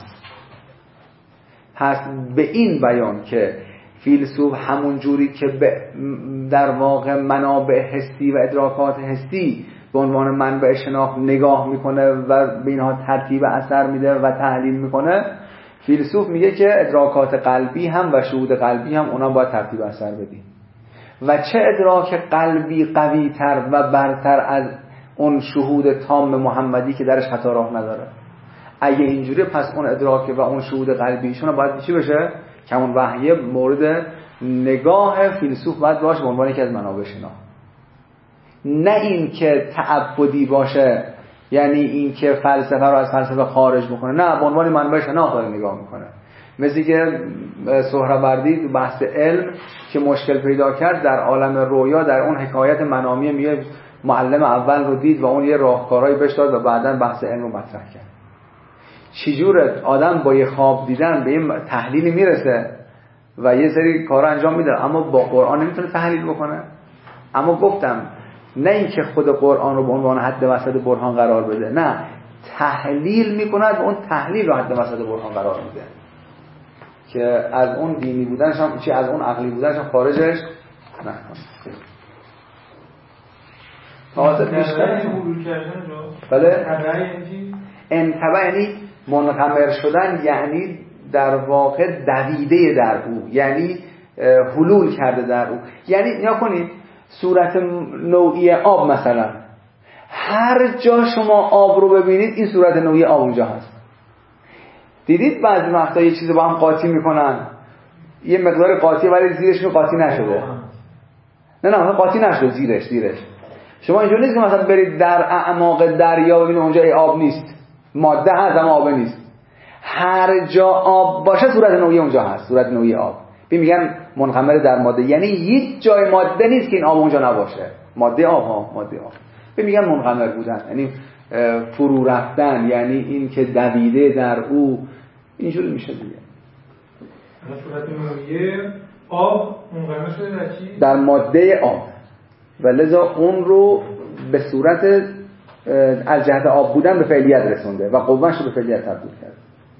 پس به این بیان که فیلسوف همون جوری که در واقع منابع حسی و ادراکات حسی به عنوان منبع شناخت نگاه میکنه و به اینها ترتیب اثر میده و تحلیل میکنه، فیلسوف میگه که ادراکات قلبی هم و شهود قلبی هم اونا باید ترتیب اثر بدیم. و چه ادراک قلبی قوی تر و برتر از اون شهود تام محمدی که درش خطا راه نداره؟ اگه اینجوری پس اون ادراک و اون شهود قلبیشون باید چی بشه؟ که اون وحی مورد نگاه فیلسوف باید باشه به عنوان یکی از منابع شناخت، نه این که تعبدی باشه، یعنی این که فلسفه رو از فلسفه خارج بکنه، نه، به عنوان منبع شناخت داره نگاه میکنه. مثل که سهروردی تو بحث علم که مشکل پیدا کرد در عالم رویا، در اون حکایت منامی میگه معلم اول رو دید و اون یه راهکارهایی بهش داد و بعداً بحث علم رو مطرح کرد. چجوره آدم با یه خواب دیدن به این تحلیلی میرسه و یه سری کارا انجام میده، اما با قرآن نمیتونه تحلیل بکنه. اما گفتم نه اینکه خود قرآن رو به عنوان حد وسط برهان قرار بده، نه، تحلیل میکنه و اون تحلیل رو حد وسط برهان قرار میده که از اون دینی بودنش هم چی از اون عقلی بودنش هم خارجش نکنه. تازه بیشتر حلول کردن رو بله انتبه یعنی منغمر شدن، یعنی در واقع دویده در او، یعنی حلول کرده در او. یعنی نیا کنید صورت نوعی آب مثلا، هر جا شما آب رو ببینید این صورت نوعی آب اونجا هست. دیدید بعضی وقتا یه چیزی با هم قاطی میکنن، یه مقدار قاطی ولی زیرشون قاطی نشده. نه نه قاطی نشده زیرش زیرش شما اینجوری نیست که مثلا برید در اعماق دریا ببینید اونجا ای آب نیست، ماده هست اما آب نیست. هر جا آب باشه صورت نوعی اونجا هست، صورت نوعی آب. ببین میگن منخمر در ماده، یعنی هیچ جای ماده نیست که این آب اونجا نباشه. ماده آب ها ماده آب. ببین میگن منخمر بودن یعنی فرو رفتن، یعنی این که دویده در او، اینجوری میشه دیگه. صورت نوعی آب منخمر شده در چی؟ در ماده آب، و لذا اون رو به صورت از جهت آب بودن به فعلیت رسونده و قوهش رو به فعلیت تبدیل کرده.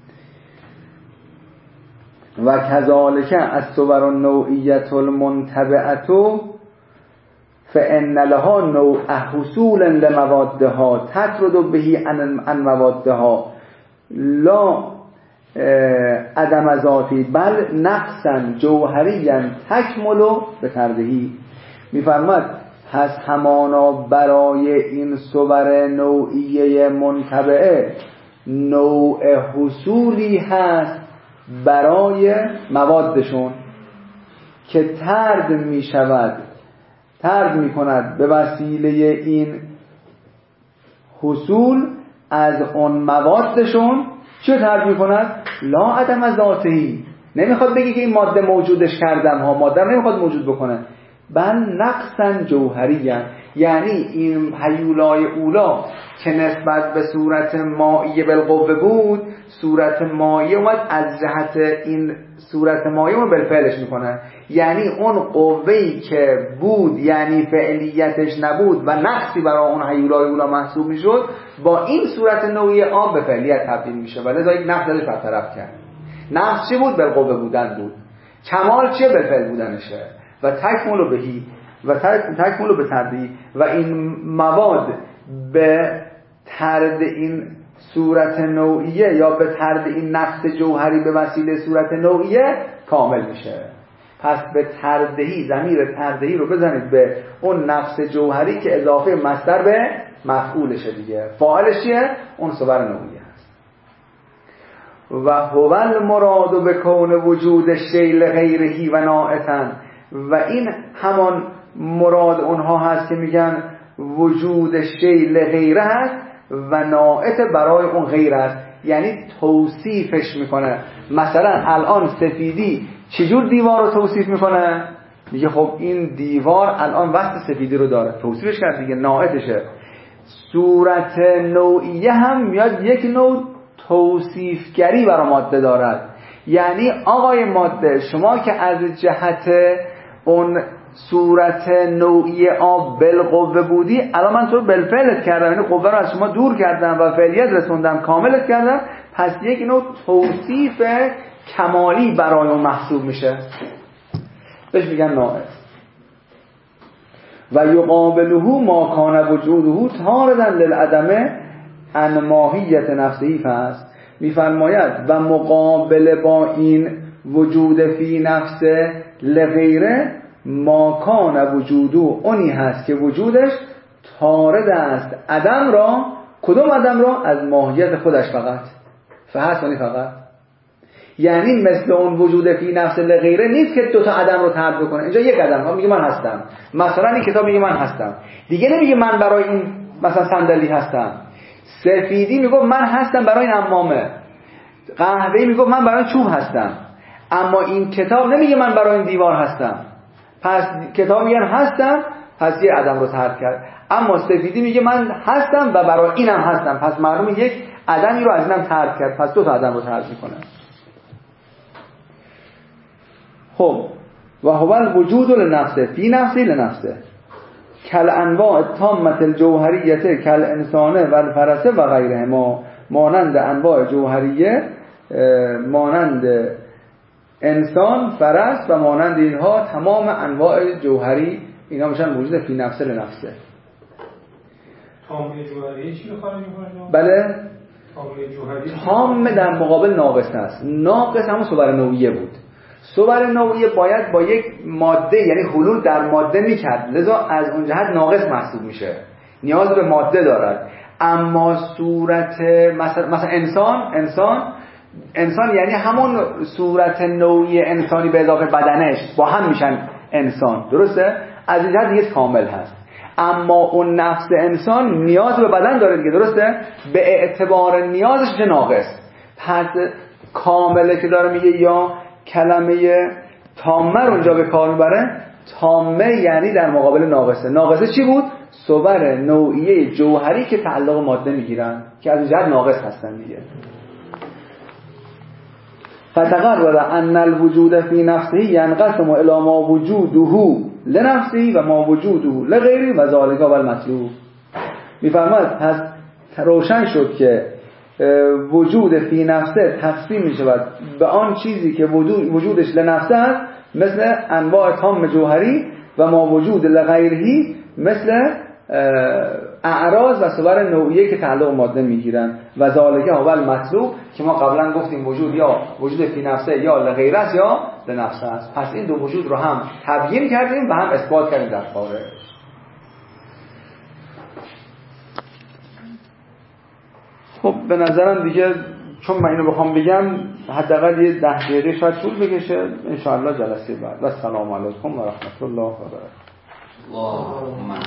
و کذالک الصور النوعیة المنتبعة فإن لها نوع حصول لموادها تطرد به عن موادها لا عدم ذاتی بل نقصا جوهریا تکمل به تردهی. میفرماد پس همانا برای این صور نوعیه منتبعه نوع حصولی هست برای موادشون که طرد می شود، طرد می کند به وسیله این حصول از اون موادشون. چه طرد می کند؟ لا عدم ذاتهی، نمیخواد بگی که این ماده موجودش کردم ها، ماده نمیخواد موجود بکنه، بل نقصا جوهری، یعنی این هیولای اولا که نسبت به صورت مائیه بالقوه بود، صورت مائیه اومد از جهت این صورت مائیه رو بالفعلش میکنه، یعنی اون قوهی که بود یعنی فعلیتش نبود و نقصی برای اون هیولای اولا محسوب میشد، با این صورت نوعی آب به فعلیت تبدیل میشه و لذا یک نقص ازش برطرف کرد. نقص چی بود؟ بالقوه بودن بود. کمال چیه؟ بالفعل بودنشه. و تکمل بهی و تکمل به تردی، و این مواد به ترد این صورت نوعیه یا به ترد این نقص جوهری به وسیله صورت نوعیه کامل میشه. پس به تردهی، ضمیر تردهی رو بزنید به اون نقص جوهری که اضافه مصدر به مفعولشه دیگه. فاعلش چیه؟ اون صور نوعیه هست. و هو المراد به کون وجود شیء لغیره و ناعتن، و این همان مراد اونها هست که میگن وجود شیء لغیره هست و ناعت برای اون غیر است، یعنی توصیفش میکنه. مثلا الان سفیدی چجور دیوار رو توصیف میکنه؟ میگه خب این دیوار الان وصف سفیدی رو داره، توصیفش کرد دیگه، ناعتشه. صورت نوعیه هم میاد یک نوع توصیفگری برای ماده دارد. یعنی آقای ماده، شما که از جهت اون صورت نوعی آب بالقوه بودی، الان من تو بالفعلت کردم، یعنی قوه رو از شما دور کردم و فعلیت رسوندم، کاملت کردم، پس یک نوع توصیف کمالی برای اون محسوب میشه، بهش میگن ناقص. و یقابله ما کان وجوده طاردا للعدم عن ماهیت نفسه فاست. میفرماید و مقابله با این وجود فی نفسه لغیره ما کان وجوده، اونی هست که وجودش طارد است عدم را. کدوم عدم را؟ از ماهیت خودش فقط. فهست اونی فقط، یعنی مثل اون وجود فی نفس لغیره نیست که دو تا عدم رو طرد بکنه. اینجا یک عدم میگه من هستم، مثلا این کتاب میگه من هستم، دیگه نمیگه من برای این مثلا صندلی هستم. سفیدی میگه من هستم برای این عمامه، قهوه‌ای میگه من برای چوب هستم، اما این کتاب نمیگه من برای این دیوار هستم. پس کتاب میگن هستم، پس یه عدم رو طرد کرد. اما سفیدی میگه من هستم و برای اینم هستم، پس معلومه یک عدمی رو از اینم طرد کرد، پس دو تا عدم رو طرد میکنه. خب و هو الوجود لنفسه فی نفسی لنفسه کل انواع تامت الجوهریته کل انسانه و الفرسه و غیره، ما مانند انواع جوهریه، مانند انسان، فرس و مانند اینها تمام انواع جوهری، اینا میشن وجود فی نفسه لنفسه. تام جوهری چی رو خواهی میکنه؟ بله، تام جوهری تام در مقابل ناقص است. ناقص همون صور نوعیه بود. صور نوعیه باید با یک ماده، یعنی حلول در ماده میکرد، لذا از اون جهت ناقص محسوب میشه، نیاز به ماده دارد. اما صورت مثلا, مثلا انسان انسان انسان یعنی همون صورت نوعی انسانی به اضافه بدنش با هم میشن انسان، درسته؟ از این جهت دیگه کامل هست. اما اون نفس انسان نیاز به بدن داره دیگه، درسته؟ به اعتبار نیازش میشه ناقص. پس کامله که داره میگه یا کلمه تامه رو اونجا به کار میبره، تامه یعنی در مقابل ناقصه. ناقصه چی بود؟ صور نوعیه جوهری که تعلق ماده میگیرن که از این جهت ناقص هستن دیگه. فتقرر ان الوجود فی نفسه ینقسم الی ما وجوده لنفسه و ما وجوده لغیره و ذالک و المطلوب. میفرماید پس روشن شد که وجود فی نفسه تقسیم می شود به آن چیزی که وجودش لنفسه است، مثل انواع تام جوهری، و ما وجود لغیرهی مثل اعراض و صور نوعیه که تعلق ماده میگیرن. و ذالک هو المطلوب که ما قبلا گفتیم وجود یا وجود فی نفسه یا لغیره است یا لنفسه است. پس این دو وجود رو هم تبیین کردیم و هم اثبات کردیم در خارج. خب به نظرم دیگه چون من اینو بخوام بگم حداقل یه ده دقیقه شاید طول بکشه. ان شاء الله جلسه بعد. و السلام علیکم و رحمت الله و برکاته.